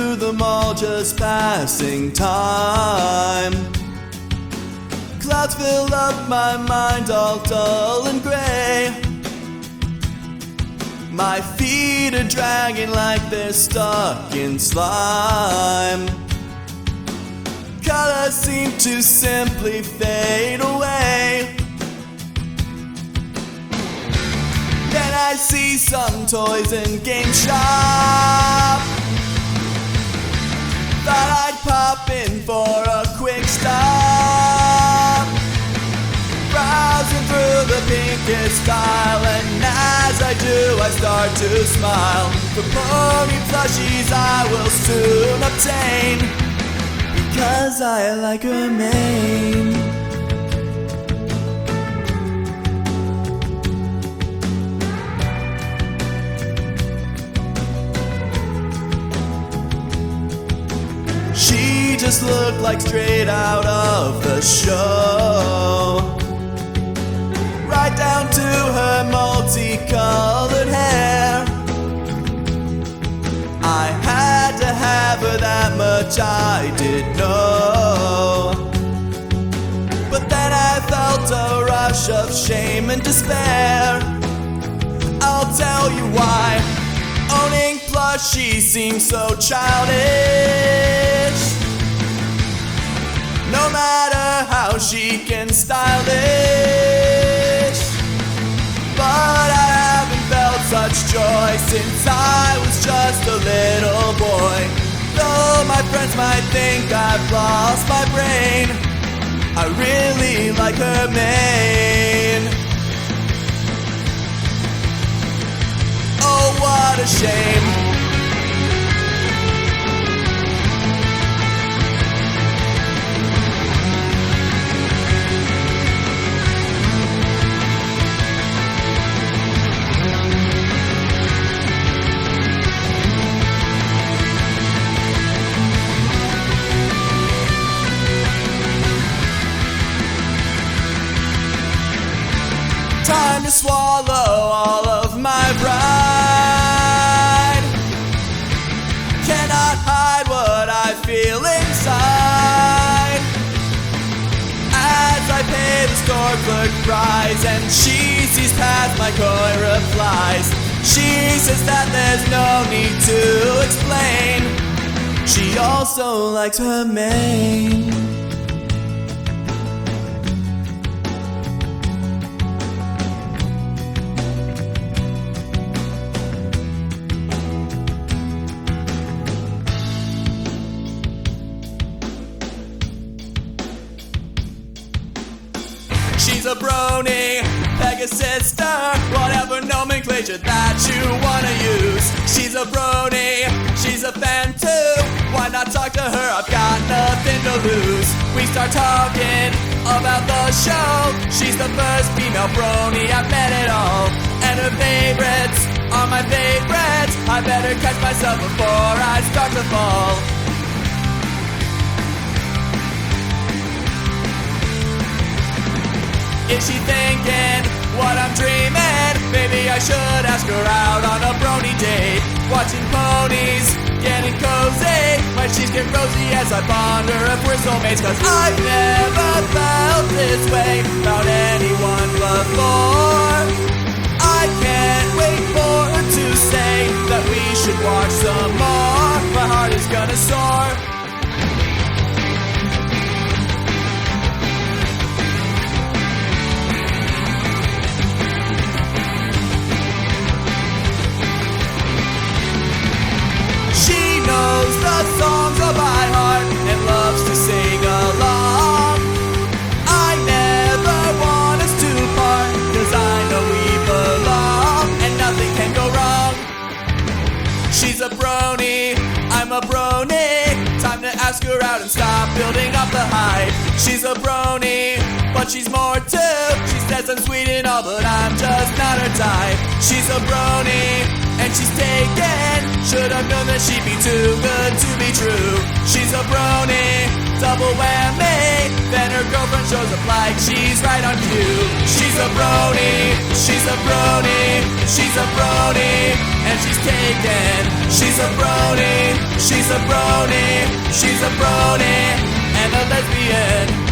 to the mall, just passing time. Clouds fill up my mind, all dull and gray. My feet are dragging like they're stuck in slime. Colors seem to simply fade away. Then I see some toys in game shop. Thought I'd pop in for a quick stop. Browsing through the pinkest style, and as I do I start to smile. For pony plushies I will soon obtain, because I like her mane. She just looked like straight out of the show, right down to her multicolored hair. I had to have her, that much I did know. But then I felt a rush of shame and despair. I'll tell you why. Owning plushies seems so childish. No matter how chic and stylish, but I haven't felt such joy since I was just a little boy. Though my friends might think I've lost my brain, I really like her mane. Oh, what a shame. Time to swallow all of my pride. Cannot hide what I feel inside. As I pay the store clerk price, and she sees past my coy replies. She says that there's no need to explain. She also likes her mane. She's a brony, Pegasus star, whatever nomenclature that you wanna use. She's a brony, she's a fan too. Why not talk to her? I've got nothing to lose. We start talking about the show. She's the first female brony I've met at all, and her favorites are my favorites. I better catch myself before I start to fall. Is she thinking what I'm dreaming? Maybe I should ask her out on a brony date. Watching ponies, getting cozy, when she's getting rosy as I ponder if we're soulmates. Cause I've never felt this way about anyone before. I can't wait for her to say that we should watch some more. My heart is gonna soar. The songs of my heart and loves to sing along. I never want us to part, cause I know we belong, and nothing can go wrong. She's a brony, I'm a brony. Time to ask her out and stop building up the hype. She's a brony, but she's more too. She says I'm sweet and all, but I'm just not her type. She's a brony, and she's taken. Should've known that she'd be too good to be true. She's a brony, double whammy. Then her girlfriend shows up like she's right on cue. She's a brony, she's a brony, she's a brony, and she's taken. She's a brony. She's a brony and a lesbian.